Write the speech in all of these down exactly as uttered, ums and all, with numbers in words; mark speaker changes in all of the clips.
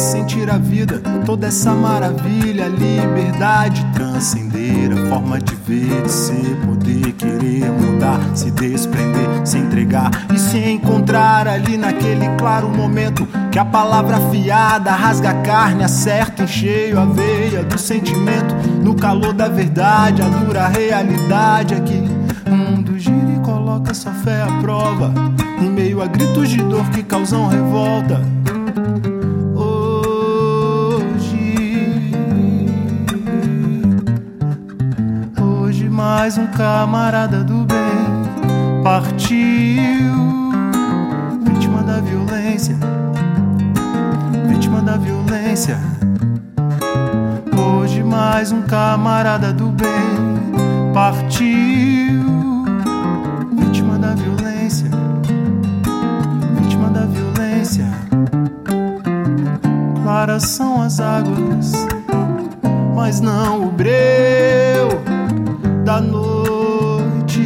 Speaker 1: sentir a vida, toda essa maravilha, liberdade, transcender a forma de ver, de ser, poder querer mudar, se desprender, se entregar e se encontrar ali naquele claro momento que a palavra afiada rasga a carne, acerta em cheio a veia do sentimento, no calor da verdade, a dura realidade aqui. O mundo gira e coloca sua fé à prova, em meio a gritos de dor que causam revolta. Hoje, hoje mais um camarada do bem partiu, vítima da violência, vítima da violência. Hoje mais um camarada do bem partiu, vítima da violência, vítima da violência. Claras são as águas, mas não o breu da noite.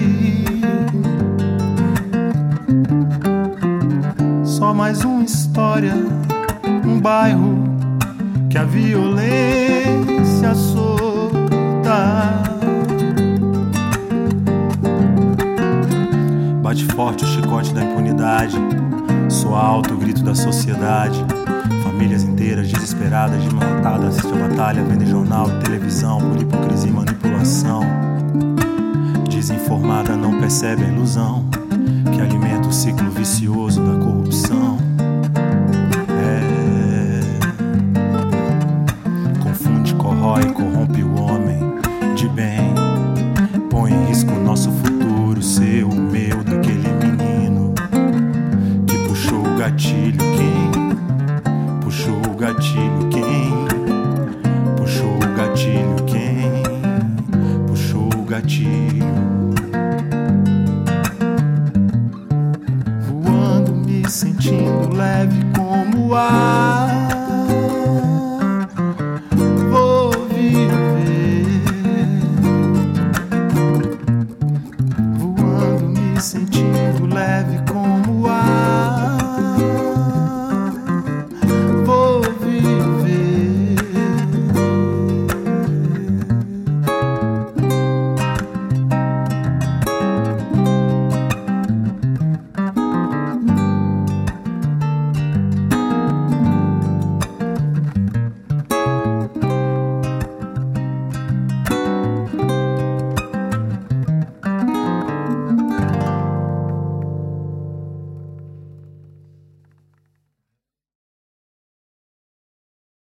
Speaker 1: Só mais uma história, um bairro que a violência solta. Bate forte o chicote da impunidade, soa alto o grito da sociedade. Famílias inteiras desesperadas, desmatadas, assistem a batalha, vendem jornal e televisão por hipocrisia e manipulação. Desinformada não percebe a ilusão que alimenta o ciclo vicioso da corrupção. É... Confunde, corrói, corrompe o homem de bem, põe em risco o nosso futuro, seu, o meu, daquele menino que puxou o gatilho. Quem puxou o gatilho? Quem puxou o gatilho? Quem puxou o gatilho? Voando, me sentindo leve como o ar.